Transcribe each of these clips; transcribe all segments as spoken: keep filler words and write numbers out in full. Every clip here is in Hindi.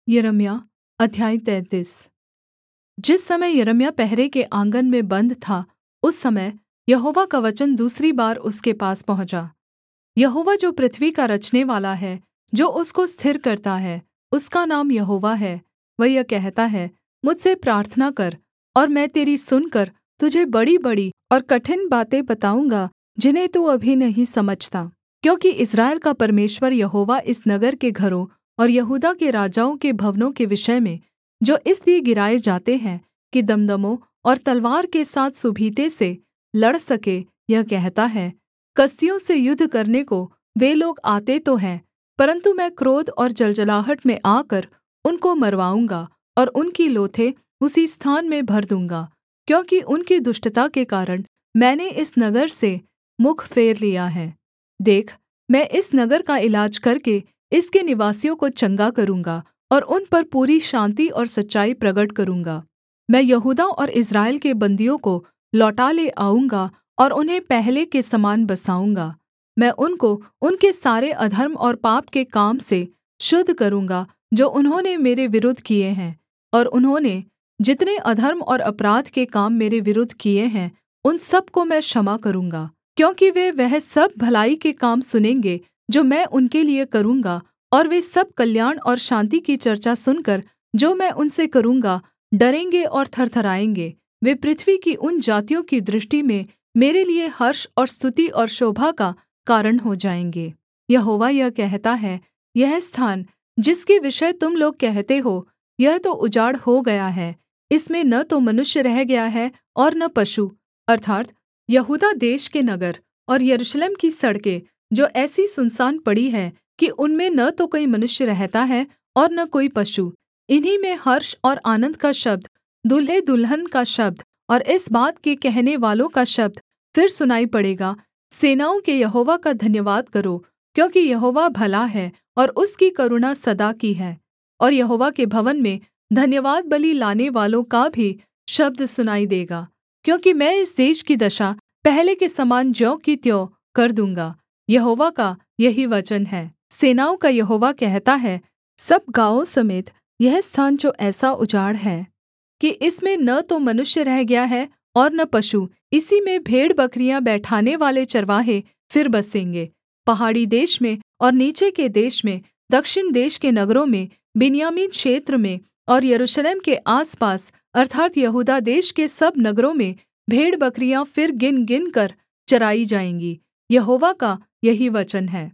यिर्मयाह अध्याय तैंतीस। जिस समय यिर्मयाह पहरे के आँगन में बन्द था उस समय यहोवा का वचन दूसरी बार उसके पास पहुँचा। यहोवा जो पृथ्वी का रचनेवाला है, जो उसको स्थिर करता है, उसका नाम यहोवा है, वह यह कहता है, मुझसे प्रार्थना कर और मैं तेरी सुनकर तुझे बड़ीबड़ी और कठिन बातें बताऊँगा जिन्हें तू अभी नहीं समझता। क्योंकि इस्राएल का परमेश्वर यहोवा इस नगर के घरों और यहूदा के राजाओं के भवनों के विषय में, जो इसलिए गिराए जाते हैं कि दमदमों और तलवार के साथ सुबीते से लड़ सके, यह कहता है, कसदियों से युद्ध करने को वे लोग आते तो हैं, परन्तु मैं क्रोध और जलजलाहट में आकर उनको मरवाऊँगा और उनकी लोथें उसी स्थान में भर दूँगा। क्योंकि उनकी दुष्टता के कारण मैंने इस नगर से मुख फेर लिया है। देख, मैं इस नगर का इलाज करके इसके निवासियों को चंगा करूँगा और उन पर पूरी शान्ति और सच्चाई प्रगट करूँगा। मैं यहूदा और इस्राएल के बन्दियों को लौटा ले आऊँगा और उन्हें पहले के समान बसाऊँगा। मैं उनको उनके सारे अधर्म और पाप के काम से शुद्ध करूँगा जो उन्होंने मेरे विरुद्ध किए हैं, और उन्होंने जितने अधर्म और अपराध के काम मेरे विरुद्ध किए हैं, उन सब को मैं क्षमा करूँगा। क्योंकि वे वह सब भलाई के काम सुनेंगे जो मैं उनके लिये करूँगा, और वे सब कल्याण और शान्ति की चर्चा सुनकर जो मैं उनसे करूँगा डरेंगे और थरथराएँगे। वे पृथ्वी की उन जातियों की दृष्टि में मेरे लिये हर्ष और स्तुति और शोभा का कारण हो जाएँगे। यहोवा यह कहता है, यह स्थान जिसके विषय तुम लोग कहते हो, यह तो उजाड़ हो गया है, इसमें न तो मनुष्य रह गया है और न पशु, अर्थात् यहूदा देश के नगर और यरूशलेम की सड़कें जो ऐसी सुनसान पड़ी है कि उनमें न तो कोई मनुष्य रहता है और न कोई पशु। इन्हीं में हर्ष और आनन्द का शब्द, दुल्हे दुल्हन का शब्द और इस बात के कहनेवालों का शब्द फिर सुनाई पड़ेगा, सेनाओं के यहोवा का धन्यवाद करो, क्योंकि यहोवा भला है और उसकी करुणा सदा की है। और यहोवा के भवन में धन्यवाद बलि लानेवालों का भी शब्द सुनाई देगा, क्योंकि मैं इस देश की दशा पहले के समान ज्यों की त्यों कर दूँगा। यहोवा का यही वचन है। सेनाओं का यहोवा कहता है, सब गाँवों समेत यह स्थान जो ऐसा उजाड़ है कि इसमें न तो मनुष्य रह गया है और न पशु, इसी में भेड़बकरियाँ बैठाने वाले चरवाहे फिर बसेंगे। पहाड़ी देश में और नीचे के देश में, दक्षिण देश के नगरों में, बिन्यामीन क्षेत्र में और यरूशलेम के आसपास, अर्थात् यहूदा देश के सब नगरों में भेड़बकरियाँ फिर गिन गिनकर चराई जाएँगी। यहोवा का यही वचन है।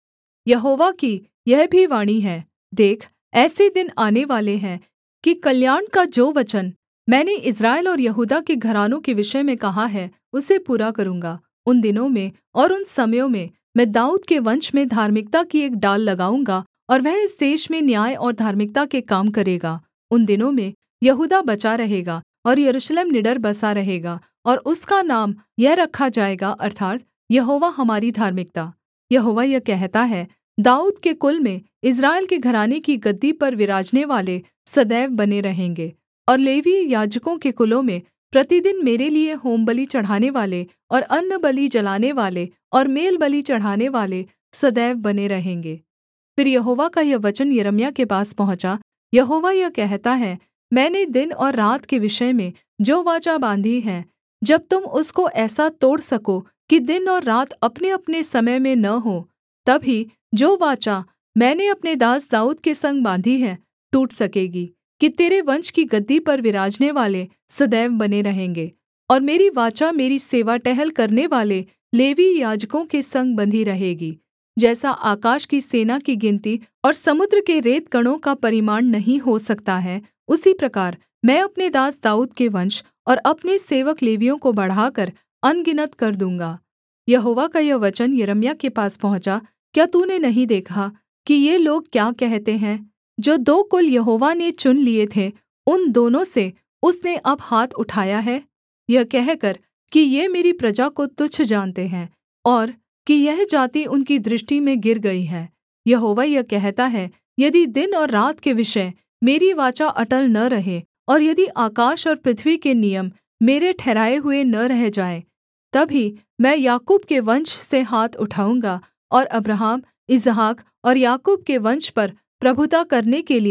यहोवा की यह भी वाणी है, देख, ऐसे दिन आने वाले हैं कि कल्याण का जो वचन मैंने इस्राएल और यहूदा के घरानों के विषय में कहा है, उसे पूरा करूँगा। उन दिनों में और उन समयों में मैं दाऊद के वंश में धार्मिकता की एक डाल लगाऊँगा, और वह इस देश में न्याय और धार्मिकता के काम करेगा। उन दिनों में यहूदा बचा रहेगा और यरूशलेम निडर बसा रहेगा, और उसका नाम यह रखा जाएगा, अर्थात् यहोवा हमारी धार्मिकता। यहोवा यह कहता है, दाऊद के कुल में इस्राएल के घराने की गद्दी पर विराजनेवाले सदैव बने रहेंगे, और लेवीय याजकों के कुलों में प्रतिदिन मेरे लिये होमबलि चढ़ानेवाले और अन्नबलि जलानेवाले और मेलबलि चढ़ानेवाले सदैव बने रहेंगे। फिर यहोवा का यह वचन यिर्मयाह के पास पहुँचा। यहोवा यह कहता है, मैंने दिन और रात के विषय में जो वाचा बाँधी है, जब तुम उसको ऐसा तोड़ सको कि दिन और रात अपने-अपने समय में न हो, तब ही जो वाचा मैंने अपने दास दाऊद के संग बाँधी है टूट सकेगी, कि तेरे वंश की गद्दी पर विराजनेवाले सदैव बने रहेंगे। और मेरी वाचा मेरी सेवा टहल करने वाले लेवीय याजकों के संग बंधी रहेगी। जैसा आकाश की सेना की गिनती और समुद्र के रेतकणों का परिमाण नहीं हो सकता है, उसी प्रकार मैं अपने दास दाऊद के वंश और अपने सेवक लेवियों को बढ़ाकर अनगिनत कर दूँगा। यहोवा का यह वचन यिर्मयाह के पास पहुँचा। क्या तूने नहीं देखा कि ये लोग क्या कहते हैं? जो दो कुल यहोवा ने चुन लिए थे, उन दोनों से उसने अब हाथ उठाया है, यह कहकर कि ये मेरी प्रजा को तुच्छ जानते हैं और कि यह जाति उनकी दृष्टि में गिर गई है। यहोवा यह कहता है, यदि दिन और रात के विषय मेरी वाचा अटल न रहे, और यदि आकाश और पृथ्वी के नियम मेरे ठहराए हुए न रह जाएँ, तब ही मैं याकूब के वंश से हाथ उठाऊँगा और अब्राहम, इसहाक और याकूब के वंश पर प्रभुता करने के लिये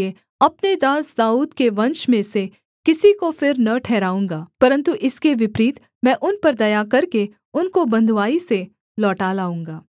अपने दास दाऊद के वंश में से किसी को फिर न ठहराऊँगा, परन्तु इसके विपरीत मैं उन पर दया करके उनको बँधुआई से लौटा लाऊँगा।